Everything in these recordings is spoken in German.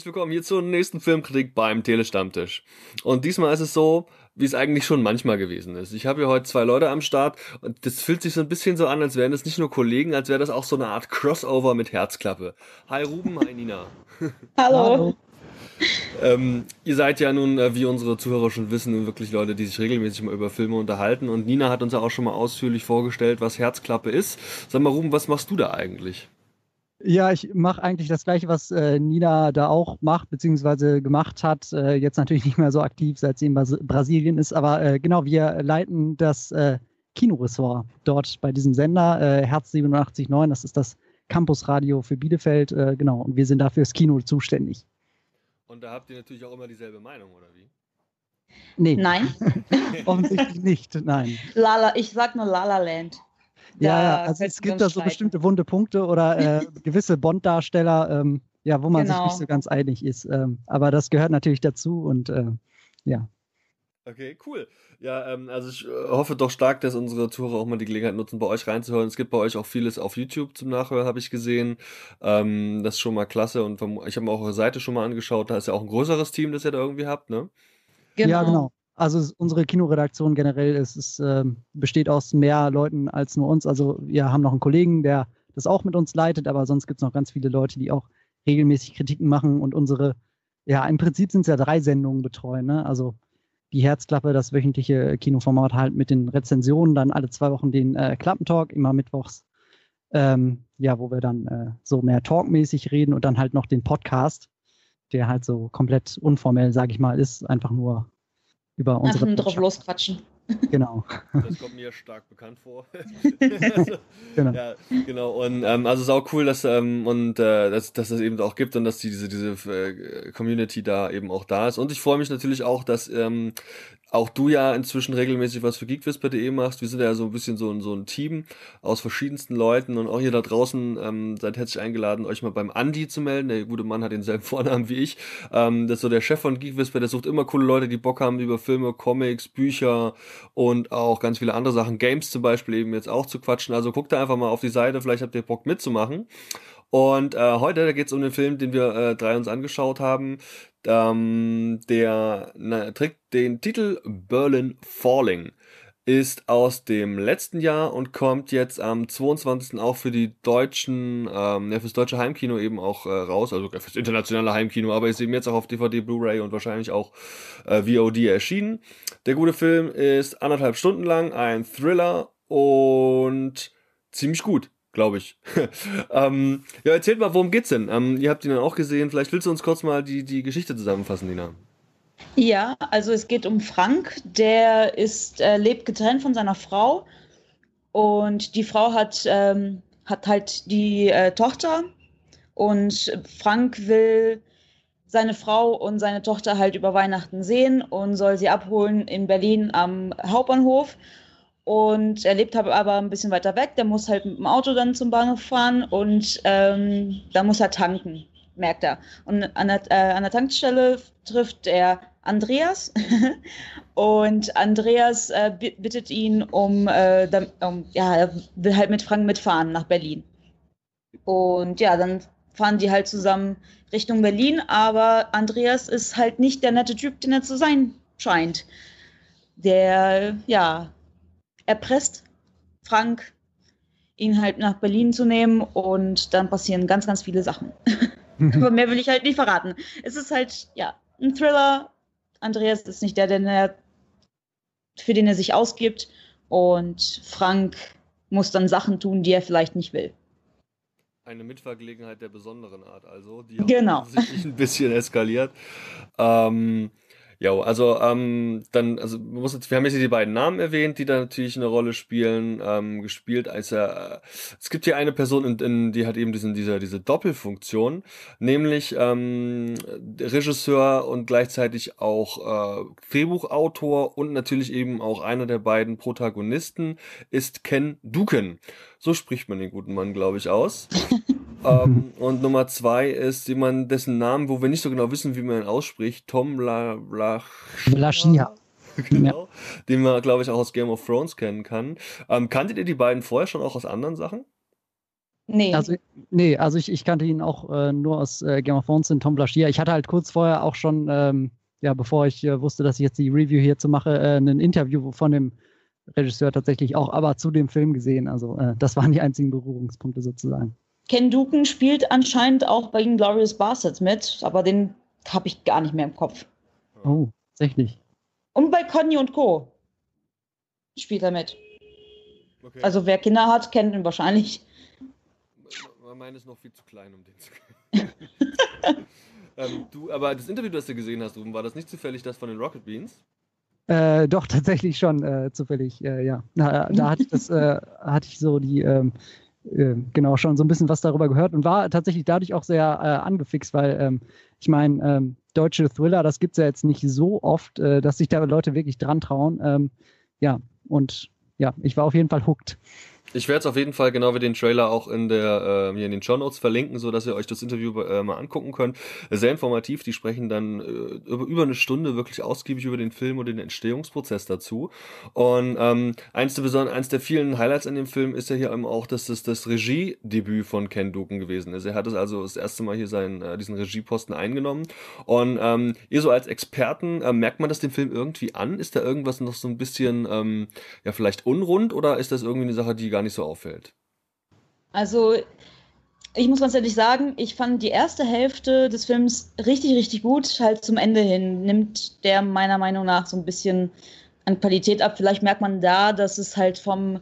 herzlich willkommen hier zur nächsten Filmkritik beim Telestammtisch. Und diesmal ist es so, wie es eigentlich schon manchmal gewesen ist. Ich habe hier heute 2 Leute am Start und das fühlt sich so ein bisschen so an, als wären das nicht nur Kollegen, als wäre das auch so eine Art Crossover mit Herzklappe. Hi Ruben, hi Nina. Hallo. Hallo. Ihr seid ja nun, wie unsere Zuhörer schon wissen, nun wirklich Leute, die sich regelmäßig mal über Filme unterhalten. Und Nina hat uns ja auch schon mal ausführlich vorgestellt, was Herzklappe ist. Sag mal Ruben, was machst du da eigentlich? Ja, ich mache eigentlich das Gleiche, was Nina da auch macht, beziehungsweise gemacht hat. Jetzt natürlich nicht mehr so aktiv, seit sie in Brasilien ist. Aber genau, wir leiten das Kinoressort dort bei diesem Sender, Herz 87.9. Das ist das Campusradio für Bielefeld. Genau, und wir sind dafür das Kino zuständig. Und da habt ihr natürlich auch immer dieselbe Meinung, oder wie? Nee, Nein, offensichtlich nicht, nein. Ich sag nur La La Land. Ja, Da also könnten es wir gibt uns da so streiten. bestimmte wunde Punkte oder gewisse Bond-Darsteller, ja, wo man sich Genau. nicht so ganz einig ist. Aber das gehört natürlich dazu und ja. Okay, cool. Ja, also ich hoffe doch stark, dass unsere Zuhörer auch mal die Gelegenheit nutzen, bei euch reinzuhören. Es gibt bei euch auch vieles auf YouTube zum Nachhören, habe ich gesehen. Das ist schon mal klasse und ich habe mir auch eure Seite schon mal angeschaut. Da ist ja auch ein größeres Team, das ihr da irgendwie habt, ne? Ja, Genau. genau. Also unsere Kinoredaktion generell besteht aus mehr Leuten als nur uns. Also wir haben noch einen Kollegen, der das auch mit uns leitet, aber sonst gibt es noch ganz viele Leute, die auch regelmäßig Kritiken machen und ja, im Prinzip sind es ja 3 Sendungen betreuen, ne? Also die Herzklappe, das wöchentliche Kinoformat halt mit den Rezensionen, dann alle 2 Wochen den Klappentalk, immer mittwochs, ja, wo wir dann so mehr talkmäßig reden und dann halt noch den Podcast, der halt so komplett unformell, sage ich mal, ist, einfach nur über Einfach unsere nur drauf losquatschen. Genau. Das kommt mir stark bekannt vor. Genau. Ja, genau. Und also es ist auch cool, dass es eben auch gibt und dass diese Community da eben auch da ist. Und ich freue mich natürlich auch, dass auch du ja inzwischen regelmäßig was für geekwhisper.de machst. Wir sind ja so ein bisschen so ein Team aus verschiedensten Leuten und auch hier da draußen seid herzlich eingeladen, euch mal beim Andi zu melden. Der gute Mann hat denselben Vornamen wie ich. Das ist so der Chef von geekwhisper, der sucht immer coole Leute, die Bock haben über Filme, Comics, Bücher und auch ganz viele andere Sachen, Games zum Beispiel eben jetzt auch zu quatschen. Also guckt da einfach mal auf die Seite, vielleicht habt ihr Bock mitzumachen. Und heute, da geht es um den Film, den wir 3 uns angeschaut haben. Trägt den Titel Berlin Falling. Ist aus dem letzten Jahr und kommt jetzt am 22. auch für die deutschen, fürs deutsche Heimkino eben auch raus, also fürs internationale Heimkino, aber ist eben jetzt auch auf DVD, Blu-ray und wahrscheinlich auch VOD erschienen. Der gute Film ist 1,5 Stunden lang, ein Thriller und ziemlich gut, glaube ich. Ja, erzählt mal, worum geht's denn? Ihr habt ihn dann auch gesehen, vielleicht willst du uns kurz mal die Geschichte zusammenfassen, Nina. Ja, also es geht um Frank, der lebt getrennt von seiner Frau und die Frau hat halt die Tochter und Frank will seine Frau und seine Tochter halt über Weihnachten sehen und soll sie abholen in Berlin am Hauptbahnhof. Und er lebt aber ein bisschen weiter weg, der muss halt mit dem Auto dann zum Bahnhof fahren und da muss er tanken, merkt er. Und an der Tankstelle trifft er Andreas und Andreas bittet ihn ja, er will halt mit Frank mitfahren nach Berlin. Und ja, dann fahren die halt zusammen Richtung Berlin, aber Andreas ist halt nicht der nette Typ, den er zu sein scheint. Der, ja, erpresst Frank, ihn halt nach Berlin zu nehmen und dann passieren ganz, ganz viele Sachen. Aber mehr will ich halt nicht verraten. Es ist halt, ja, ein Thriller. Andreas ist nicht für den er sich ausgibt und Frank muss dann Sachen tun, die er vielleicht nicht will. Eine Mitfahrgelegenheit der besonderen Art, also, die auch Genau. offensichtlich ein bisschen eskaliert. Ja, also wir haben jetzt hier die beiden Namen erwähnt, die da natürlich eine Rolle spielen. Gespielt als es gibt hier eine Person, die hat eben diese Doppelfunktion, nämlich Regisseur und gleichzeitig auch Drehbuchautor und natürlich eben auch einer der beiden Protagonisten ist Ken Duken. So spricht man den guten Mann, glaube ich, aus. Und Nummer 2 ist jemand, dessen Namen, wo wir nicht so genau wissen, wie man ihn ausspricht, Tom Lashia. Genau, den man, glaube ich, auch aus Game of Thrones kennen kann. Kanntet ihr die beiden vorher schon auch aus anderen Sachen? Nee. Also ich kannte ihn auch nur aus Game of Thrones, den Tom Blaschier. Ich hatte halt kurz vorher auch schon, ja, bevor ich wusste, dass ich jetzt die Review hierzu mache, ein Interview von dem Regisseur tatsächlich auch, aber zu dem Film gesehen. Also das waren die einzigen Berührungspunkte sozusagen. Ken Duken spielt anscheinend auch bei Inglourious Basterds mit, aber den habe ich gar nicht mehr im Kopf. Oh, tatsächlich. Und bei Conny und Co. spielt er mit. Okay. Also wer Kinder hat, kennt ihn wahrscheinlich. Meine ist noch viel zu klein, um den zu kennen. Aber das Interview, das du gesehen hast, Ruben, war das nicht zufällig das von den Rocket Beans? Doch, tatsächlich schon zufällig, ja. Da hatte ich so die, genau, schon so ein bisschen was darüber gehört und war tatsächlich dadurch auch sehr angefixt, weil ich meine, deutsche Thriller, das gibt es ja jetzt nicht so oft, dass sich da Leute wirklich dran trauen. Ja, und ja, ich war auf jeden Fall hooked. Ich werde es auf jeden Fall genau wie den Trailer auch hier in den Shownotes verlinken, so dass ihr euch das Interview mal angucken könnt. Sehr informativ. Die sprechen dann über eine Stunde wirklich ausgiebig über den Film und den Entstehungsprozess dazu. Und eins der vielen Highlights an dem Film ist ja hier eben auch, dass das Regiedebüt von Ken Duken gewesen ist. Er hat es also das erste Mal hier diesen Regieposten eingenommen. Und ihr so als Experten, merkt man das dem Film irgendwie an? Ist da irgendwas noch so ein bisschen ja vielleicht unrund oder ist das irgendwie eine Sache, die gar nicht so auffällt? Also, ich muss ganz ehrlich sagen, ich fand die erste Hälfte des Films richtig, richtig gut. Halt zum Ende hin nimmt der meiner Meinung nach so ein bisschen an Qualität ab. Vielleicht merkt man da, dass es halt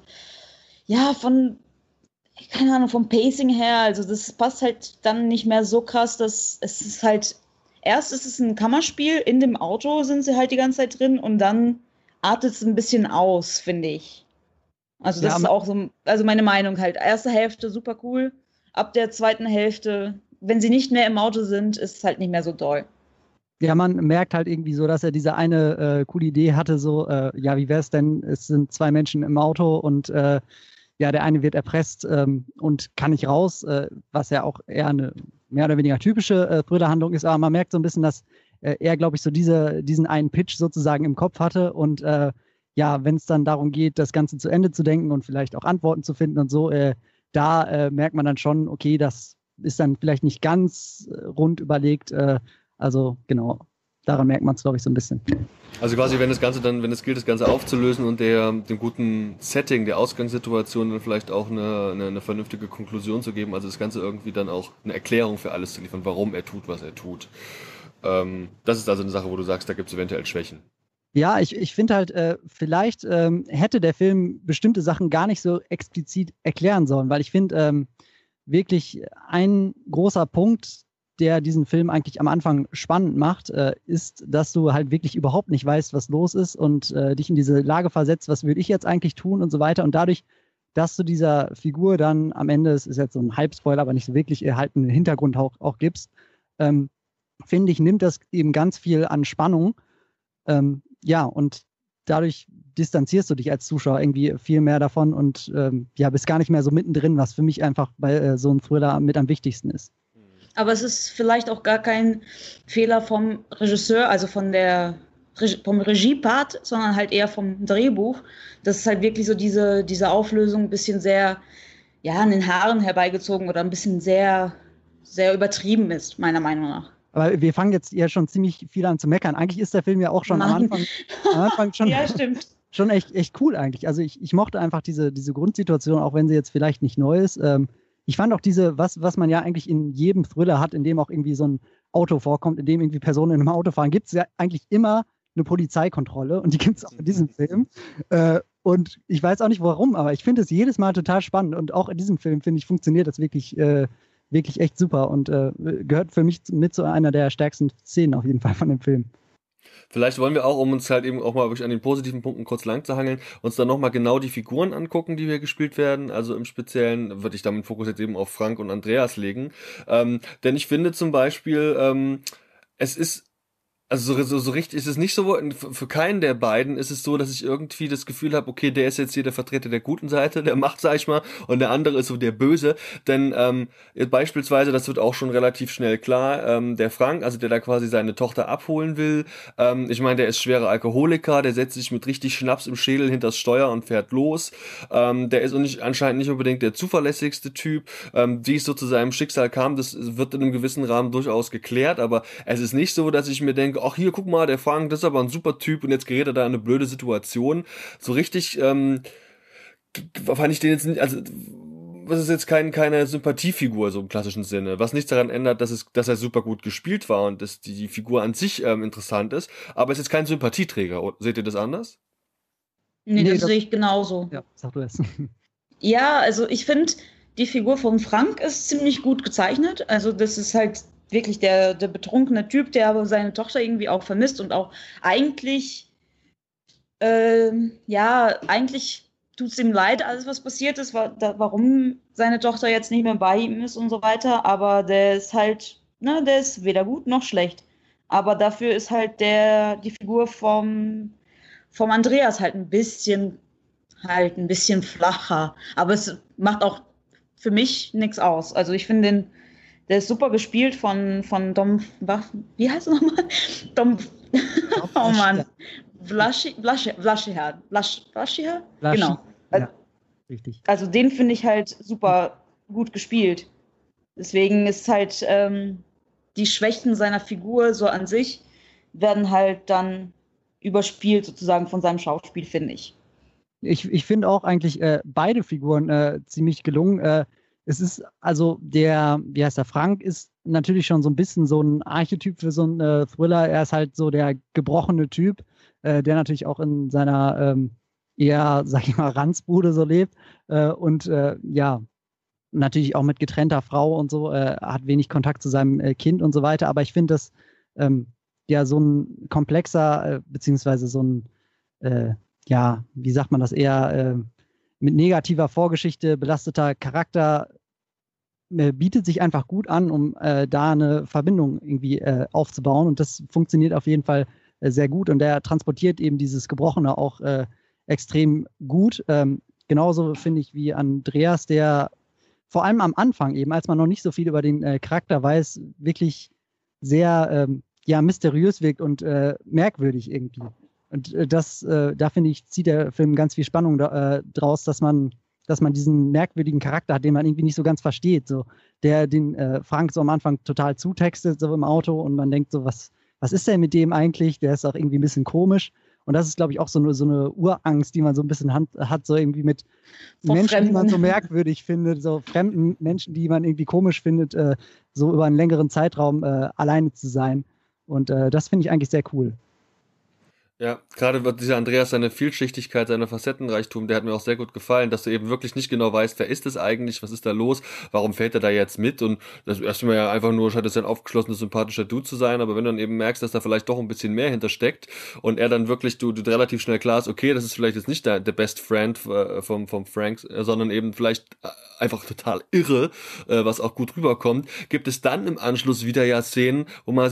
keine Ahnung, vom Pacing her, also das passt halt dann nicht mehr so krass, dass es ist halt, erst ist es ein Kammerspiel, in dem Auto sind sie halt die ganze Zeit drin und dann artet es ein bisschen aus, finde ich. Also das Ja, ist auch so, also meine Meinung halt. Erste Hälfte super cool. Ab der zweiten Hälfte, wenn sie nicht mehr im Auto sind, ist es halt nicht mehr so doll. ja, man merkt halt irgendwie so, dass er diese eine coole Idee hatte, so, ja, wie wäre es denn, es sind zwei Menschen im Auto und ja, der eine wird erpresst und kann nicht raus, was ja auch eher eine mehr oder weniger typische Thriller-Handlung ist, aber man merkt so ein bisschen, dass er, glaube ich, so diesen einen Pitch sozusagen im Kopf hatte und ja, wenn es dann darum geht, das Ganze zu Ende zu denken und vielleicht auch Antworten zu finden und so, da merkt man dann schon, okay, das ist dann vielleicht nicht ganz rund überlegt, also genau, daran merkt man es, glaube ich, so ein bisschen. Also quasi, wenn es gilt, das Ganze aufzulösen und dem guten Setting, der Ausgangssituation dann vielleicht auch eine vernünftige Konklusion zu geben, also das Ganze irgendwie dann auch eine Erklärung für alles zu liefern, warum er tut, was er tut. Das ist also eine Sache, wo du sagst, da gibt es eventuell Schwächen. Ja, ich finde halt, vielleicht hätte der Film bestimmte Sachen gar nicht so explizit erklären sollen, weil ich finde wirklich ein großer Punkt, der diesen Film eigentlich am Anfang spannend macht, ist, dass du halt wirklich überhaupt nicht weißt, was los ist und dich in diese Lage versetzt, was würde ich jetzt eigentlich tun und so weiter. Und dadurch, dass du dieser Figur dann am Ende, es ist jetzt so ein Halbspoiler, aber nicht so wirklich, halt einen Hintergrund auch gibst, finde ich, nimmt das eben ganz viel an Spannung. Ja, und dadurch distanzierst du dich als Zuschauer irgendwie viel mehr davon und ja, bist gar nicht mehr so mittendrin, was für mich einfach bei so einem Thriller mit am wichtigsten ist. Aber es ist vielleicht auch gar kein Fehler vom Regisseur, also vom Regiepart, sondern halt eher vom Drehbuch. Das ist halt wirklich so diese Auflösung ein bisschen sehr, ja, an den Haaren herbeigezogen oder ein bisschen sehr, sehr übertrieben ist, meiner Meinung nach. Aber wir fangen jetzt ja schon ziemlich viel an zu meckern. Eigentlich ist der Film ja auch schon am Anfang schon, ja, stimmt. Schon echt cool eigentlich. Also ich mochte einfach diese Grundsituation, auch wenn sie jetzt vielleicht nicht neu ist. Ich fand auch was man ja eigentlich in jedem Thriller hat, in dem auch irgendwie so ein Auto vorkommt, in dem irgendwie Personen in einem Auto fahren, gibt es ja eigentlich immer eine Polizeikontrolle und die gibt es auch in diesem Film. Und ich weiß auch nicht warum, aber ich finde es jedes Mal total spannend und auch in diesem Film, finde ich, funktioniert das wirklich echt super und gehört für mich mit zu einer der stärksten Szenen auf jeden Fall von dem Film. Vielleicht wollen wir auch, um uns halt eben auch mal wirklich an den positiven Punkten kurz lang zu hangeln, uns dann nochmal genau die Figuren angucken, die hier gespielt werden. Also im Speziellen würde ich damit Fokus jetzt eben auf Frank und Andreas legen. Denn ich finde zum Beispiel, es ist Also so richtig ist es nicht so, für keinen der beiden ist es so, dass ich irgendwie das Gefühl habe, okay, der ist jetzt hier der Vertreter der guten Seite, der macht, sag ich mal, und der andere ist so der Böse. Denn jetzt beispielsweise, das wird auch schon relativ schnell klar, der Frank, also der da quasi seine Tochter abholen will, ich meine, der ist schwerer Alkoholiker, der setzt sich mit richtig Schnaps im Schädel hinters Steuer und fährt los. Der ist anscheinend nicht unbedingt der zuverlässigste Typ. Wie es so zu seinem Schicksal kam, das wird in einem gewissen Rahmen durchaus geklärt, aber es ist nicht so, dass ich mir denke, ach hier, guck mal, der Frank, das ist aber ein super Typ und jetzt gerät er da in eine blöde Situation. So richtig fand ich den jetzt nicht, also das ist jetzt keine Sympathiefigur so im klassischen Sinne, was nichts daran ändert, dass er super gut gespielt war und dass die Figur an sich interessant ist, aber es ist jetzt kein Sympathieträger. Seht ihr das anders? Nee, das sehe ich genauso. Ja, sag du es. Ja, also ich finde, die Figur von Frank ist ziemlich gut gezeichnet. Also das ist halt wirklich der betrunkene Typ, der aber seine Tochter irgendwie auch vermisst und auch eigentlich, eigentlich tut es ihm leid, alles was passiert ist, warum seine Tochter jetzt nicht mehr bei ihm ist und so weiter. Aber der ist halt, ne, der ist weder gut noch schlecht. Aber dafür ist halt die Figur vom Andreas halt ein bisschen flacher. Aber es macht auch für mich nichts aus. Also ich finde der ist super gespielt von Dom, wie heißt er nochmal? Dom, oh Mann. Vlaschiher. Genau. Ja, richtig. Also den finde ich halt super gut gespielt. Deswegen ist halt die Schwächen seiner Figur so an sich werden halt dann überspielt sozusagen von seinem Schauspiel, finde ich. Ich finde auch eigentlich beide Figuren ziemlich gelungen. Es ist also wie heißt der, Frank ist natürlich schon so ein bisschen so ein Archetyp für so einen Thriller. Er ist halt so der gebrochene Typ, der natürlich auch in seiner eher, sag ich mal, Ranzbude so lebt und ja, natürlich auch mit getrennter Frau und so, hat wenig Kontakt zu seinem Kind und so weiter. Aber ich finde, dass ja so ein komplexer, beziehungsweise so ein ja, wie sagt man das, eher mit negativer Vorgeschichte belasteter Charakter bietet sich einfach gut an, um da eine Verbindung irgendwie aufzubauen. Und das funktioniert auf jeden Fall sehr gut. Und der transportiert eben dieses Gebrochene auch extrem gut. Genauso finde ich wie Andreas, der vor allem am Anfang eben, als man noch nicht so viel über den Charakter weiß, wirklich sehr ja, mysteriös wirkt und merkwürdig irgendwie. Und da finde ich, zieht der Film ganz viel Spannung draus, dass man diesen merkwürdigen Charakter hat, den man irgendwie nicht so ganz versteht. So, der den Frank so am Anfang total zutextet, so im Auto, und man denkt so, was ist denn mit dem eigentlich? Der ist auch irgendwie ein bisschen komisch. Und das ist, glaube ich, auch so eine Urangst, die man so ein bisschen hat, so irgendwie mit Menschen, die man so merkwürdig findet, so fremden Menschen, die man irgendwie komisch findet, so über einen längeren Zeitraum alleine zu sein. Und das finde ich eigentlich sehr cool. Ja, gerade wird dieser Andreas, seine Vielschichtigkeit, seine Facettenreichtum, der hat mir auch sehr gut gefallen, dass du eben wirklich nicht genau weißt, wer ist es eigentlich, was ist da los, warum fällt er da jetzt mit, und das erstmal ja einfach nur, scheint es ein aufgeschlossener, sympathischer Dude zu sein, aber wenn du dann eben merkst, dass da vielleicht doch ein bisschen mehr hintersteckt und er dann wirklich, du relativ schnell klar ist, okay, das ist vielleicht jetzt nicht der Best Friend vom Frank, sondern eben vielleicht einfach total irre, was auch gut rüberkommt, gibt es dann im Anschluss wieder ja Szenen,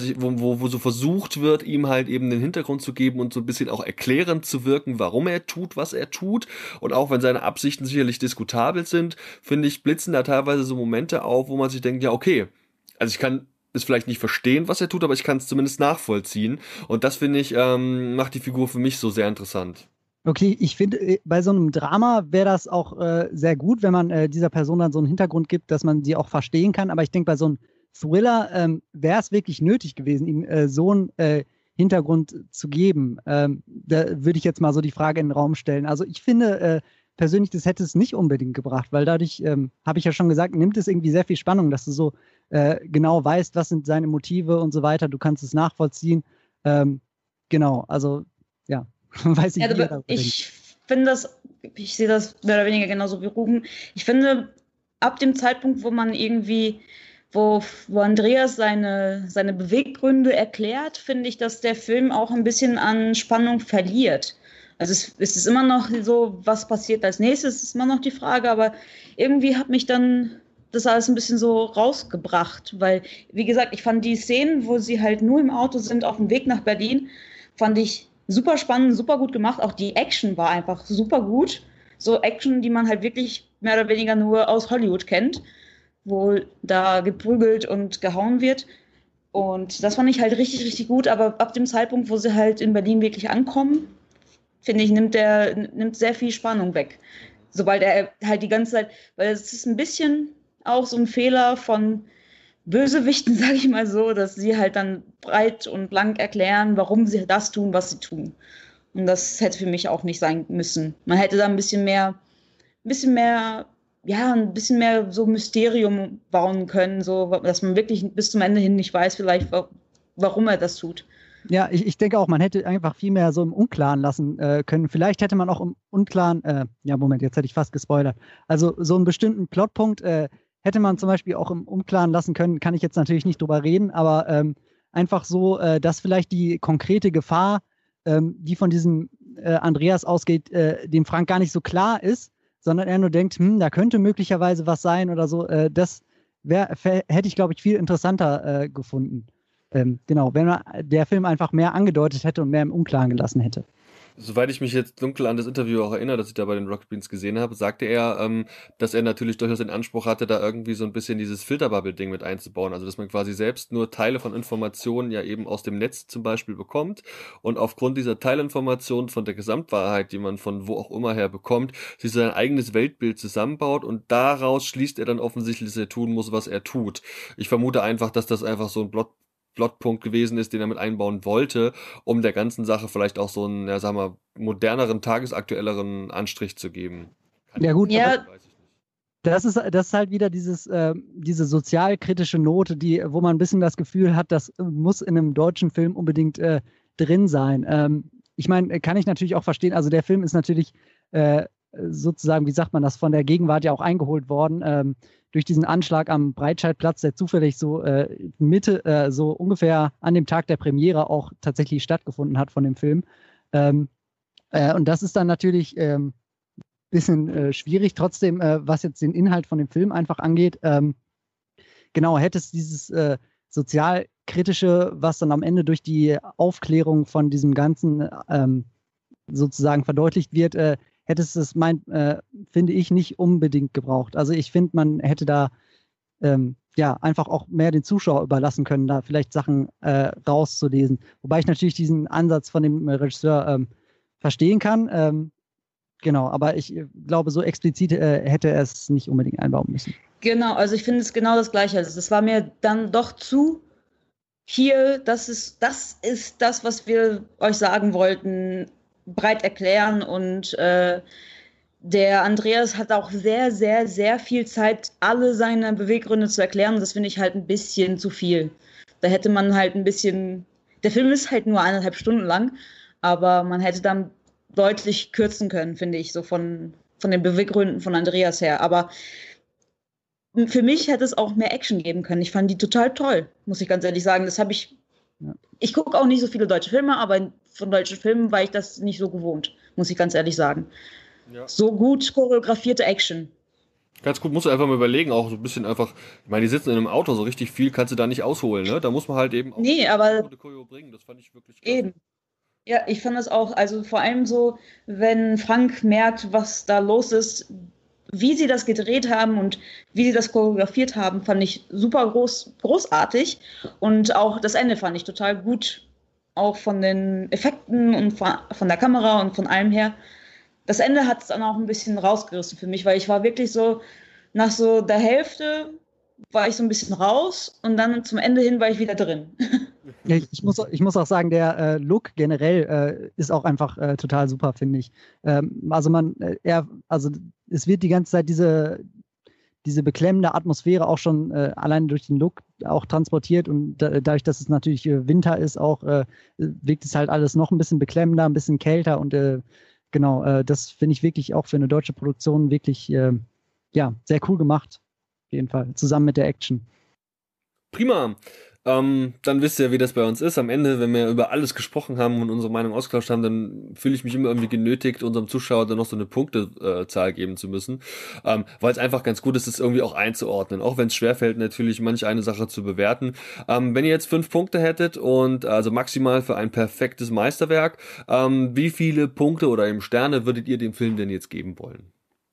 wo so versucht wird, ihm halt eben den Hintergrund zu geben und so ein bisschen auch erklärend zu wirken, warum er tut, was er tut. Und auch wenn seine Absichten sicherlich diskutabel sind, finde ich, blitzen da teilweise so Momente auf, wo man sich denkt, ja, okay, also ich kann es vielleicht nicht verstehen, was er tut, aber ich kann es zumindest nachvollziehen. Und das, finde ich, macht die Figur für mich so sehr interessant. Okay, ich finde, bei so einem Drama wäre das auch sehr gut, wenn man dieser Person dann so einen Hintergrund gibt, dass man sie auch verstehen kann. Aber ich denke, bei so einem Thriller wäre es wirklich nötig gewesen, ihm so einen Hintergrund zu geben. Da würde ich jetzt mal so die Frage in den Raum stellen. Also ich finde persönlich, das hätte es nicht unbedingt gebracht, weil dadurch, habe ich ja schon gesagt, nimmt es irgendwie sehr viel Spannung, dass du so genau weißt, was sind seine Motive und so weiter. Du kannst es nachvollziehen. Genau, also ja, weiß ich nicht. Ja, ich sehe das mehr oder weniger genauso wie Ruben. Ich finde, ab dem Zeitpunkt, wo man irgendwie wo Andreas seine Beweggründe erklärt, finde ich, dass der Film auch ein bisschen an Spannung verliert. Also es ist immer noch so, was passiert als nächstes, ist immer noch die Frage, aber irgendwie hat mich dann das alles ein bisschen so rausgebracht, weil, wie gesagt, ich fand die Szenen, wo sie halt nur im Auto sind, auf dem Weg nach Berlin, fand ich super spannend, super gut gemacht. Auch die Action war einfach super gut. So Action, die man halt wirklich mehr oder weniger nur aus Hollywood kennt, wo da geprügelt und gehauen wird. Und das fand ich halt richtig, richtig gut. Aber ab dem Zeitpunkt, wo sie halt in Berlin wirklich ankommen, finde ich, nimmt sehr viel Spannung weg. Sobald er halt die ganze Zeit, weil es ist ein bisschen auch so ein Fehler von Bösewichten, sage ich mal so, dass sie halt dann breit und blank erklären, warum sie das tun, was sie tun. Und das hätte für mich auch nicht sein müssen. Man hätte da ein bisschen mehr, ja, ein bisschen mehr so Mysterium bauen können, so, dass man wirklich bis zum Ende hin nicht weiß, vielleicht, warum er das tut. Ja, ich denke auch, man hätte einfach viel mehr so im Unklaren lassen können. Vielleicht hätte man auch im Unklaren, ja, Moment, jetzt hätte ich fast gespoilert. Also so einen bestimmten Plotpunkt hätte man zum Beispiel auch im Unklaren lassen können, kann ich jetzt natürlich nicht drüber reden, aber einfach so, dass vielleicht die konkrete Gefahr, die von diesem Andreas ausgeht, dem Frank gar nicht so klar ist, sondern er nur denkt, da könnte möglicherweise was sein oder so. Das hätte ich, glaube ich, viel interessanter gefunden. Genau, wenn man der Film einfach mehr angedeutet hätte und mehr im Unklaren gelassen hätte. Soweit ich mich jetzt dunkel an das Interview auch erinnere, das ich da bei den Rocket Beans gesehen habe, sagte er, dass er natürlich durchaus den Anspruch hatte, da irgendwie so ein bisschen dieses Filterbubble-Ding mit einzubauen. Also, dass man quasi selbst nur Teile von Informationen ja eben aus dem Netz zum Beispiel bekommt und aufgrund dieser Teilinformationen von der Gesamtwahrheit, die man von wo auch immer her bekommt, sich sein eigenes Weltbild zusammenbaut und daraus schließt er dann offensichtlich, dass er tun muss, was er tut. Ich vermute einfach, dass das einfach so ein Plotpunkt gewesen ist, den er mit einbauen wollte, um der ganzen Sache vielleicht auch so einen, ja, sagen wir, moderneren, tagesaktuelleren Anstrich zu geben. Ja gut, ja, weiß ich nicht. Das ist halt wieder diese sozialkritische Note, wo man ein bisschen das Gefühl hat, das muss in einem deutschen Film unbedingt drin sein. Ich meine, kann ich natürlich auch verstehen, also der Film ist natürlich sozusagen, wie sagt man das, von der Gegenwart ja auch eingeholt worden, durch diesen Anschlag am Breitscheidplatz, der zufällig so so ungefähr an dem Tag der Premiere auch tatsächlich stattgefunden hat von dem Film. Und das ist dann natürlich ein bisschen schwierig. Trotzdem, was jetzt den Inhalt von dem Film einfach angeht, genau, hätte es dieses sozialkritische, was dann am Ende durch die Aufklärung von diesem Ganzen sozusagen verdeutlicht wird, hätte es das, finde ich, nicht unbedingt gebraucht. Also ich finde, man hätte da ja einfach auch mehr den Zuschauer überlassen können, da vielleicht Sachen rauszulesen. Wobei ich natürlich diesen Ansatz von dem Regisseur verstehen kann. Genau, aber ich glaube, so explizit hätte er es nicht unbedingt einbauen müssen. Genau, also ich finde es genau das Gleiche. Also es war mir dann doch zu hier, das ist das, was wir euch sagen wollten, breit erklären und der Andreas hat auch sehr, sehr, sehr viel Zeit, alle seine Beweggründe zu erklären. Das finde ich halt ein bisschen zu viel. Da hätte man halt ein bisschen, der Film ist halt nur 1,5 Stunden lang, aber man hätte dann deutlich kürzen können, finde ich, so von den Beweggründen von Andreas her. Aber für mich hätte es auch mehr Action geben können. Ich fand die total toll, muss ich ganz ehrlich sagen. Ich gucke auch nicht so viele deutsche Filme, aber von deutschen Filmen war ich das nicht so gewohnt, muss ich ganz ehrlich sagen. Ja. So gut choreografierte Action. Ganz gut, musst du einfach mal überlegen, auch so ein bisschen einfach, ich meine, die sitzen in einem Auto, so richtig viel kannst du da nicht ausholen, ne? Da muss man halt eben auch aber gute Choreo bringen, das fand ich wirklich klasse. Eben. Ja, ich fand das auch, also vor allem so, wenn Frank merkt, was da los ist, wie sie das gedreht haben und wie sie das choreografiert haben, fand ich super großartig. Und auch das Ende fand ich total gut, auch von den Effekten und von der Kamera und von allem her. Das Ende hat es dann auch ein bisschen rausgerissen für mich, weil ich war wirklich so, nach so der Hälfte war ich so ein bisschen raus und dann zum Ende hin war ich wieder drin. Ja, ich muss auch sagen, der Look generell ist auch einfach total super, finde ich. Also es wird die ganze Zeit diese beklemmende Atmosphäre auch schon allein durch den Look auch transportiert und dadurch, dass es natürlich Winter ist, auch wirkt es halt alles noch ein bisschen beklemmender, ein bisschen kälter und genau, das finde ich wirklich auch für eine deutsche Produktion wirklich ja, sehr cool gemacht. Auf jeden Fall, zusammen mit der Action. Prima. Dann wisst ihr, wie das bei uns ist. Am Ende, wenn wir über alles gesprochen haben und unsere Meinung ausgetauscht haben, dann fühle ich mich immer irgendwie genötigt, unserem Zuschauer dann noch so eine Punktezahl geben zu müssen. Weil es einfach ganz gut ist, es irgendwie auch einzuordnen. Auch wenn es schwerfällt, natürlich manch eine Sache zu bewerten. Wenn ihr jetzt 5 Punkte hättet und also maximal für ein perfektes Meisterwerk, wie viele Punkte oder eben Sterne würdet ihr dem Film denn jetzt geben wollen?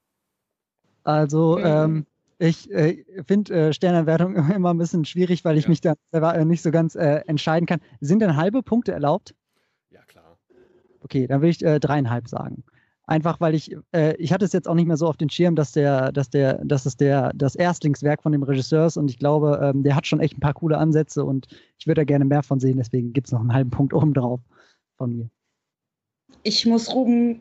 Also, ich finde Sternerwertung immer ein bisschen schwierig, weil ich mich da selber nicht so ganz entscheiden kann. Sind denn halbe Punkte erlaubt? Ja, klar. Okay, dann will ich 3,5 sagen. Einfach, weil ich hatte es jetzt auch nicht mehr so auf den Schirm, dass das Erstlingswerk von dem Regisseur ist und ich glaube, der hat schon echt ein paar coole Ansätze und ich würde da gerne mehr von sehen, deswegen gibt es noch einen halben Punkt oben drauf von mir. Ich muss Ruben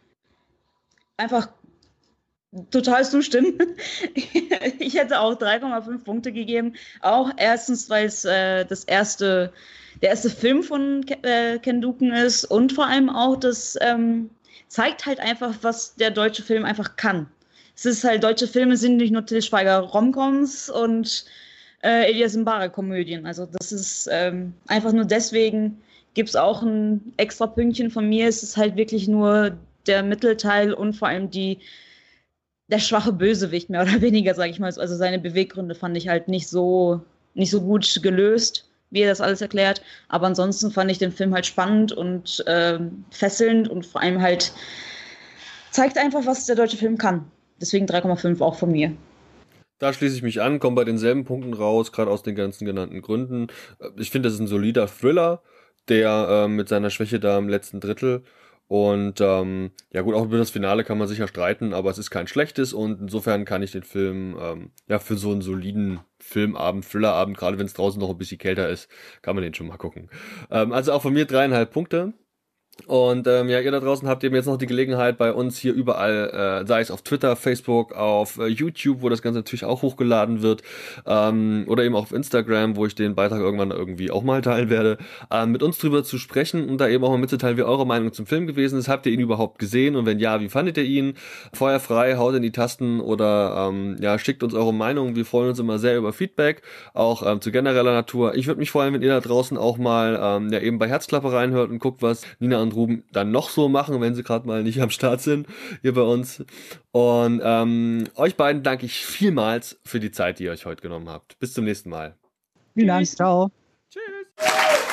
einfach total zustimmen. Ich hätte auch 3,5 Punkte gegeben. Auch erstens, weil es der erste Film von Ken Duken ist und vor allem auch, das zeigt halt einfach, was der deutsche Film einfach kann. Es ist halt, deutsche Filme sind nicht nur Til Schweiger Romcoms und Elias Mbarek Komödien. Also das ist einfach nur deswegen gibt es auch ein extra Pünktchen von mir. Es ist halt wirklich nur der Mittelteil und vor allem der schwache Bösewicht, mehr oder weniger, sage ich mal. Also seine Beweggründe fand ich halt nicht so gut gelöst, wie er das alles erklärt. Aber ansonsten fand ich den Film halt spannend und fesselnd und vor allem halt zeigt einfach, was der deutsche Film kann. Deswegen 3,5 auch von mir. Da schließe ich mich an, komme bei denselben Punkten raus, gerade aus den ganzen genannten Gründen. Ich finde, das ist ein solider Thriller, der mit seiner Schwäche da im letzten Drittel und ja gut, auch über das Finale kann man sicher streiten, aber es ist kein schlechtes und insofern kann ich den Film ja für so einen soliden Filmabend, Thrillerabend, gerade wenn es draußen noch ein bisschen kälter ist, kann man den schon mal gucken. Also auch von mir 3,5 Punkte. Und ja, ihr da draußen habt eben jetzt noch die Gelegenheit bei uns hier überall, sei es auf Twitter, Facebook, auf YouTube, wo das Ganze natürlich auch hochgeladen wird, oder eben auch auf Instagram, wo ich den Beitrag irgendwann irgendwie auch mal teilen werde, mit uns drüber zu sprechen und da eben auch mal mitzuteilen, wie eure Meinung zum Film gewesen ist. Habt ihr ihn überhaupt gesehen? Und wenn ja, wie fandet ihr ihn? Feuer frei, haut in die Tasten oder ja, schickt uns eure Meinung. Wir freuen uns immer sehr über Feedback, auch zu genereller Natur. Ich würde mich freuen, wenn ihr da draußen auch mal ja eben bei Herzklappe reinhört und guckt, was Nina und Ruben dann noch so machen, wenn sie gerade mal nicht am Start sind, hier bei uns. Und euch beiden danke ich vielmals für die Zeit, die ihr euch heute genommen habt. Bis zum nächsten Mal. Vielen Dank, ciao. Tschüss.